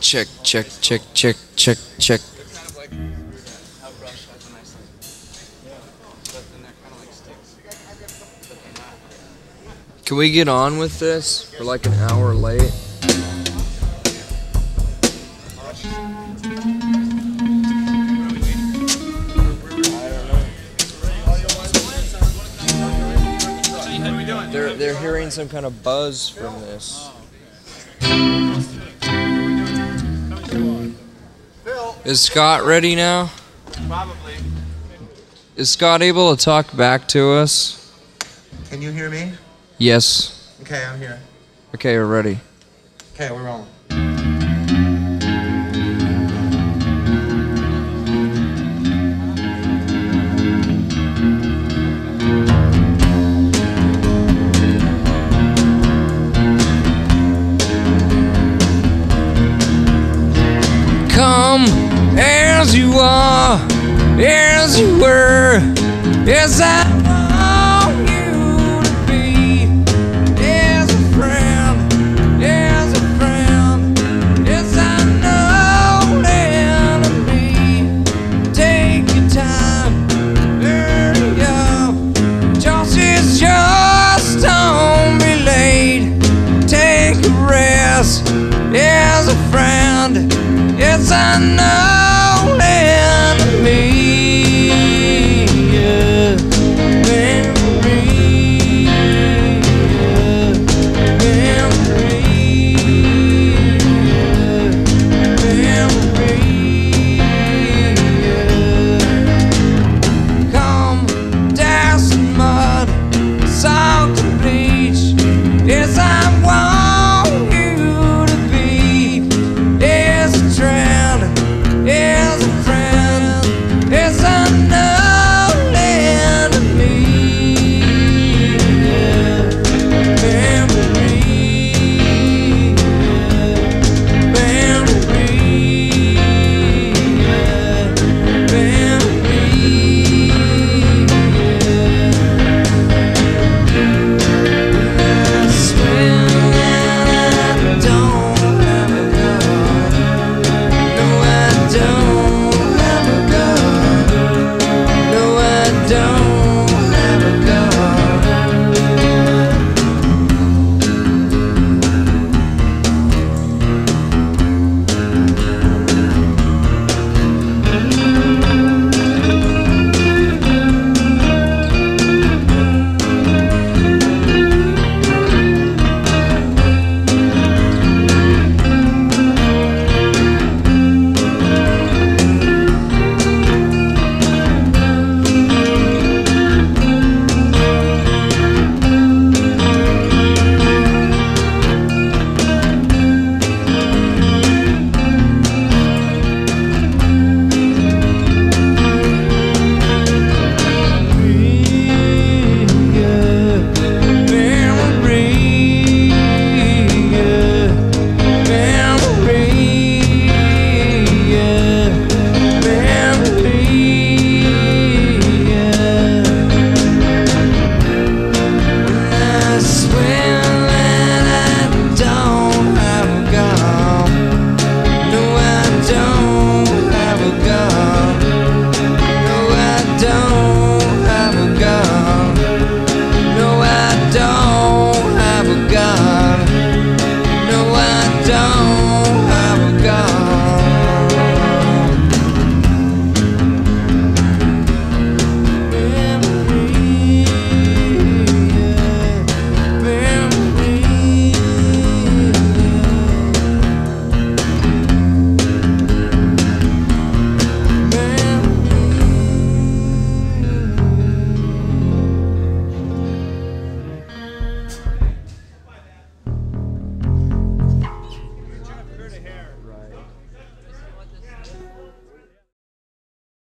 Check, check, check, check, check, check. Can we get on with this? We're like an hour late. They're hearing some kind of buzz from this. Is Scott ready now? Probably. Is Scott able to talk back to us? Can you hear me? Yes. Okay, I'm here. Okay, we're ready. Okay, we're rolling. Come as you are, as you were, as I want you to be, as a friend, as I know enemy. Take your time, hurry up, just don't be late. Take a rest, as a friend. Yes, I know.